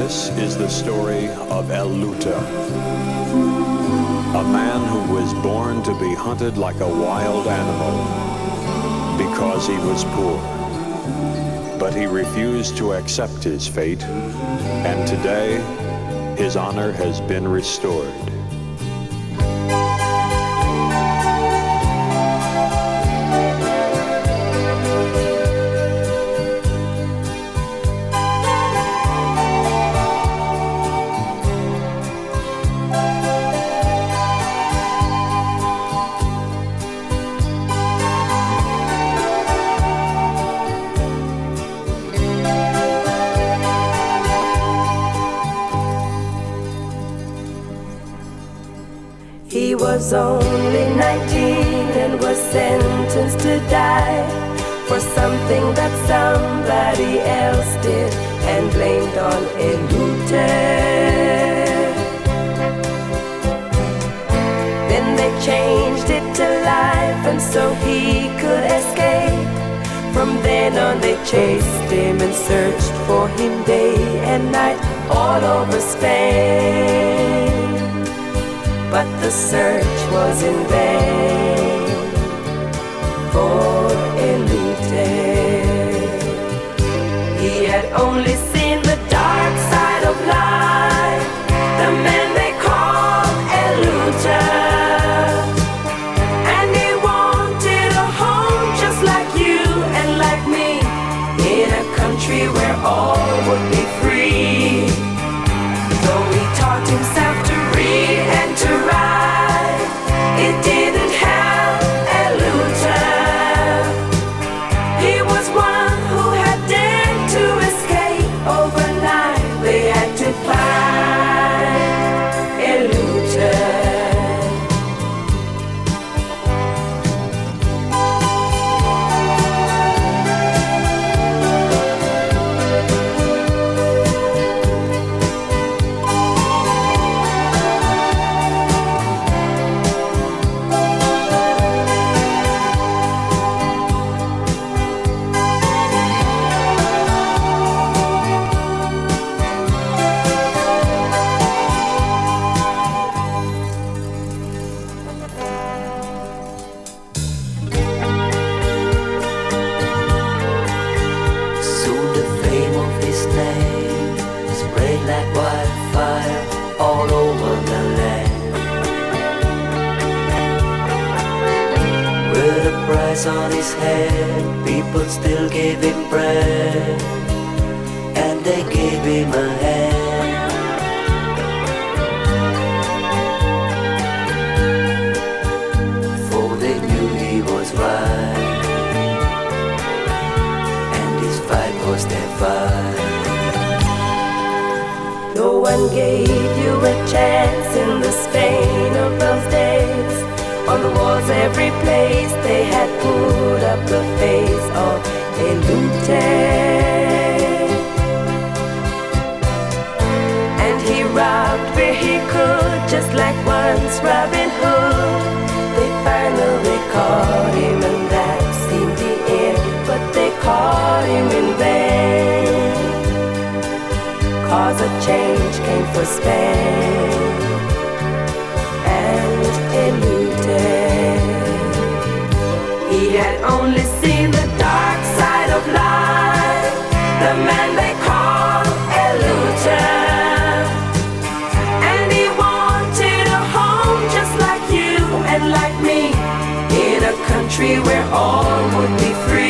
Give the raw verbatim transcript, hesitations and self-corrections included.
This is the story of El Luta, a man who was born to be hunted like a wild animal because he was poor. But he refused to accept his fate, and today his honor has been restored. He was only nineteen and was sentenced to die for something that somebody else did and blamed on El Luta. Then they changed it to life and so he could escape. From then on they chased him and searched for him day and night all over Spain. But the search was in vain for El Luta. He had only seen the dark side of life, the man they called El Luta. And he wanted a home just like you and like me, in a country where all would be free. Though he taught himself to read and to write, it didn't help El Luta. He was one who had dared to escape overnight. They had to find El Luta. On his head, people still gave him bread, and they gave him a hand. For they knew he was right, and his fight was their fight. No one gave you a chance in the Spain of those days. On the walls every place they had put up the face of El Luta. And he robbed where he could, just like once Robin Hood. They finally caught him and that seemed the end, but they caught him in vain. Cause a change came for Spain and El Luta. He had only seen the dark side of life, the man they called El Luta. And he wanted a home just like you and like me, in a country where all would be free.